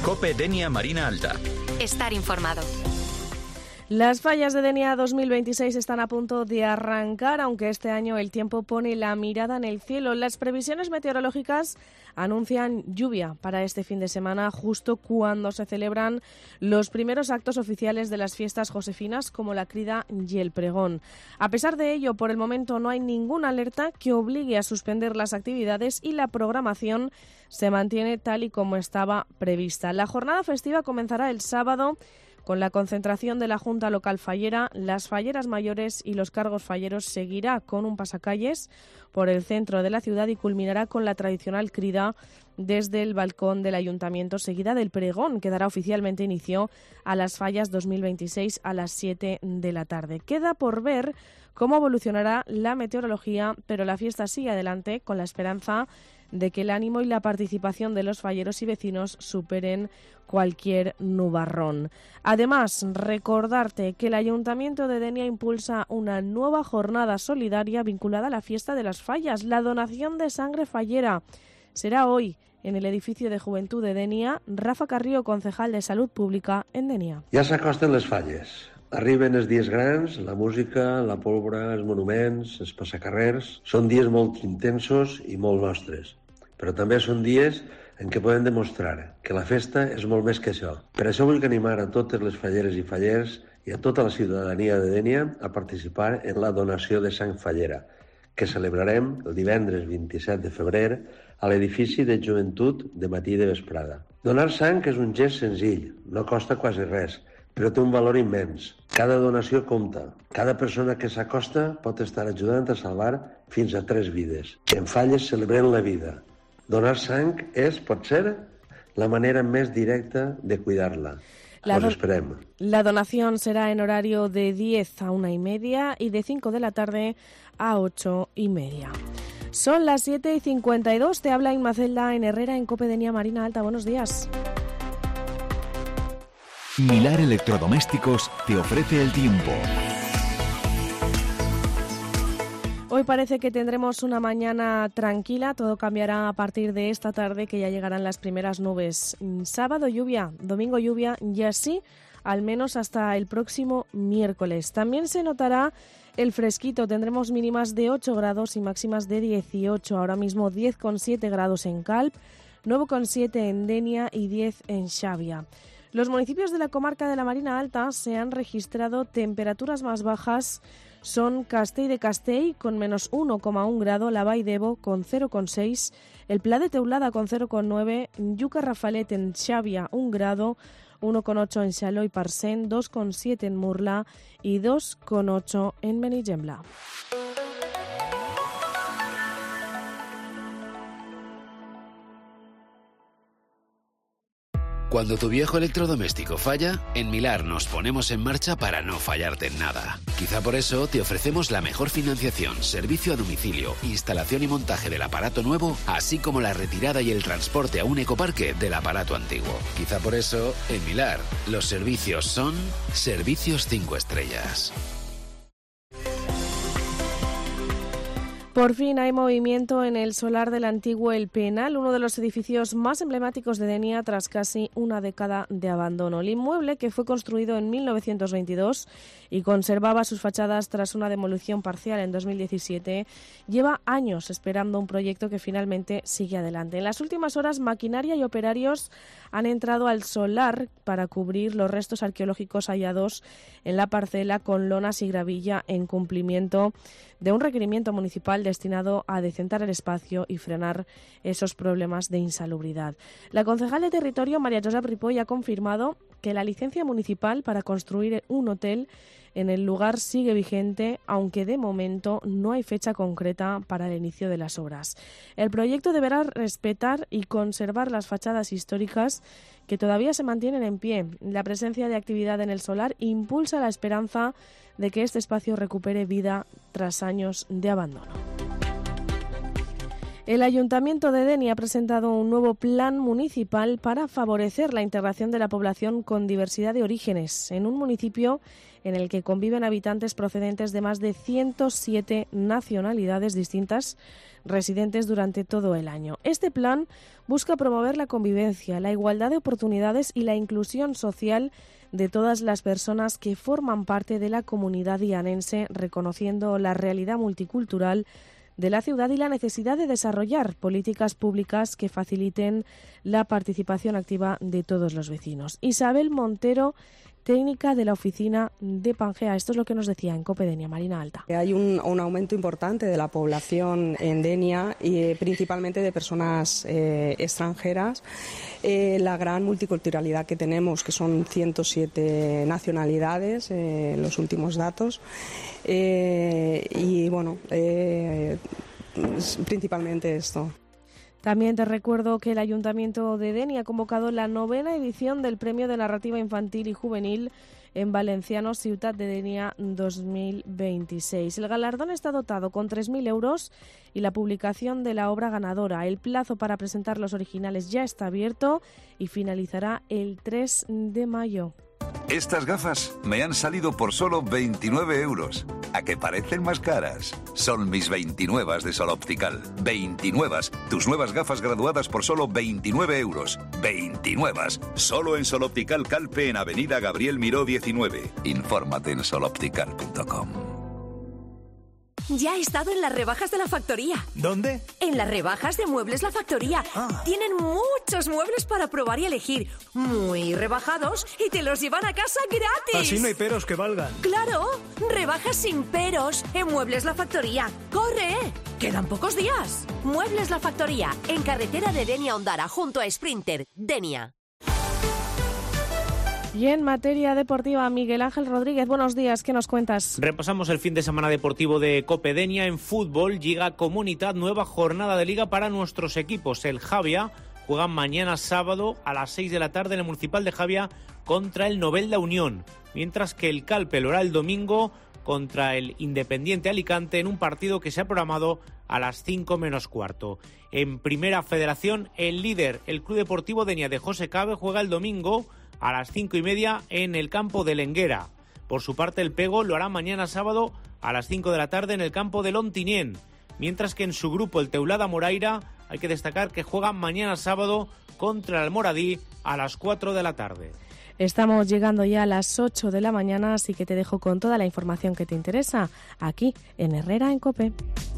COPE Denia Marina Alta. Estar informado. Las fallas de Denia 2026 están a punto de arrancar, aunque este año el tiempo pone la mirada en el cielo. Las previsiones meteorológicas anuncian lluvia para este fin de semana, justo cuando se celebran los primeros actos oficiales de las fiestas josefinas, como la Crida y el Pregón. A pesar de ello, por el momento no hay ninguna alerta que obligue a suspender las actividades y la programación se mantiene tal y como estaba prevista. La jornada festiva comenzará el sábado con la concentración de la Junta Local Fallera. Las falleras mayores y los cargos falleros seguirá con un pasacalles por el centro de la ciudad y culminará con la tradicional crida desde el balcón del Ayuntamiento, seguida del pregón, que dará oficialmente inicio a las fallas 2026 a las 7 de la tarde. Queda por ver cómo evolucionará la meteorología, pero la fiesta sigue adelante con la esperanza de que el ánimo y la participación de los falleros y vecinos superen cualquier nubarrón. Además, recordarte que el Ayuntamiento de Denia impulsa una nueva jornada solidaria vinculada a la fiesta de las fallas. La donación de sangre fallera será hoy en el edificio de Juventud de Denia. Rafa Carrillo, concejal de Salud Pública en Denia. Ja s'acosten les falles. Arriben els dies grans, la música, la pólvora, els monuments, els passacarrers. Són dies molt intensos i molt nostres, però també són dies en què podem demostrar que la festa és molt més que això. Per això vull animar a totes les falleres i fallers i a tota la ciutadania de Denia a participar en la donació de sang fallera, que celebrarem el divendres 27 de febrer a l'edifici de Joventut de matí i de vesprada. Donar sang és un gest senzill, no costa quasi res, però té un valor immens. Cada donació compta. Cada persona que s'acosta pot estar ajudant a salvar fins a 3 vides. En falles celebrem la vida. Donar sang és, potser, la manera més directa de cuidar-la. Os esperem. La donación será en horario de 10 a 1:30 y de 5 de la tarde a 8:30. Son las 7:52. Te habla Inma Celda en Herrera, en COPE Denia Marina Alta. Buenos días. Milar Electrodomésticos te ofrece el tiempo. Hoy parece que tendremos una mañana tranquila, todo cambiará a partir de esta tarde, que ya llegarán las primeras nubes. Sábado lluvia, domingo lluvia y así al menos hasta el próximo miércoles. También se notará el fresquito, tendremos mínimas de 8 grados y máximas de 18, ahora mismo 10,7 grados en Calp, 9,7 en Denia y 10 en Xàbia. Los municipios de la comarca de la Marina Alta se han registrado temperaturas más bajas. Son Castell de Castell con menos 1,1 grado, la Vall d'Ebo con 0,6, el Pla de Teulada con 0,9, Yuca Rafalet en Xàbia 1 grado, 1,8 en Xaló y Parcent, 2,7 en Murla y 2,8 en Benigembla. Cuando tu viejo electrodoméstico falla, en Milar nos ponemos en marcha para no fallarte en nada. Quizá por eso te ofrecemos la mejor financiación, servicio a domicilio, instalación y montaje del aparato nuevo, así como la retirada y el transporte a un ecoparque del aparato antiguo. Quizá por eso, en Milar, los servicios son servicios 5 estrellas. Por fin hay movimiento en el solar del antiguo El Penal, uno de los edificios más emblemáticos de Denia tras casi una década de abandono. El inmueble, que fue construido en 1922 y conservaba sus fachadas tras una demolición parcial en 2017, lleva años esperando un proyecto que finalmente sigue adelante. En las últimas horas, maquinaria y operarios han entrado al solar para cubrir los restos arqueológicos hallados en la parcela con lonas y gravilla en cumplimiento de un requerimiento municipal destinado a decentar el espacio y frenar esos problemas de insalubridad. La concejal de Territorio, María Josep Ripoll, ha confirmado que la licencia municipal para construir un hotel en el lugar sigue vigente, aunque de momento no hay fecha concreta para el inicio de las obras. El proyecto deberá respetar y conservar las fachadas históricas que todavía se mantienen en pie. La presencia de actividad en el solar impulsa la esperanza de que este espacio recupere vida tras años de abandono. El Ayuntamiento de Denia ha presentado un nuevo plan municipal para favorecer la integración de la población con diversidad de orígenes en un municipio en el que conviven habitantes procedentes de más de 107 nacionalidades distintas residentes durante todo el año. Este plan busca promover la convivencia, la igualdad de oportunidades y la inclusión social de todas las personas que forman parte de la comunidad dianense, reconociendo la realidad multicultural de la ciudad y la necesidad de desarrollar políticas públicas que faciliten la participación activa de todos los vecinos. Isabel Montero, técnica de la oficina de Pangea. Esto es lo que nos decía en COPE Denia, Marina Alta. Hay un aumento importante de la población en Denia y principalmente de personas extranjeras. La gran multiculturalidad que tenemos, que son 107 nacionalidades, los últimos datos. Y bueno, principalmente esto. También te recuerdo que el Ayuntamiento de Denia ha convocado la 9ª edición del Premio de Narrativa Infantil y Juvenil en Valenciano Ciutat de Denia 2026. El galardón está dotado con 3.000 euros y la publicación de la obra ganadora. El plazo para presentar los originales ya está abierto y finalizará el 3 de mayo. Estas gafas me han salido por solo 29 euros. ¿A que parecen más caras? Son mis 29 de Sol Optical. 29, tus nuevas gafas graduadas por solo 29 euros. 29, solo en Sol Optical Calpe en Avenida Gabriel Miró 19. Infórmate en soloptical.com. Ya he estado en las rebajas de La Factoría. ¿Dónde? En las rebajas de Muebles La Factoría. Tienen muchos muebles para probar y elegir. Muy rebajados y te los llevan a casa gratis. Así no hay peros que valgan. ¡Claro! Rebajas sin peros en Muebles La Factoría. ¡Corre! Quedan pocos días. Muebles La Factoría, en carretera de Denia a Ondara, junto a Sprinter, Denia. Y en materia deportiva, Miguel Ángel Rodríguez, buenos días, ¿qué nos cuentas? Repasamos el fin de semana deportivo de COPE Denia. En fútbol, Lliga Comunitat, nueva jornada de liga para nuestros equipos. El Javia juega mañana sábado a las 6 de la tarde en el Municipal de Javia contra el Novelda Unión, mientras que el Calpe lo hará el domingo contra el Independiente Alicante en un partido que se ha programado a las 5 menos cuarto. En Primera Federación, el líder, el Club Deportivo Denia de José Cabe, juega el domingo a las 5:30 en el campo de Lenguera. Por su parte, el Pego lo hará mañana sábado a las 5 de la tarde en el campo de Lontinien, mientras que en su grupo, el Teulada Moraira, hay que destacar que juega mañana sábado contra el Almoradí a las 4 de la tarde. Estamos llegando ya a las 8 de la mañana, así que te dejo con toda la información que te interesa aquí en Herrera en COPE.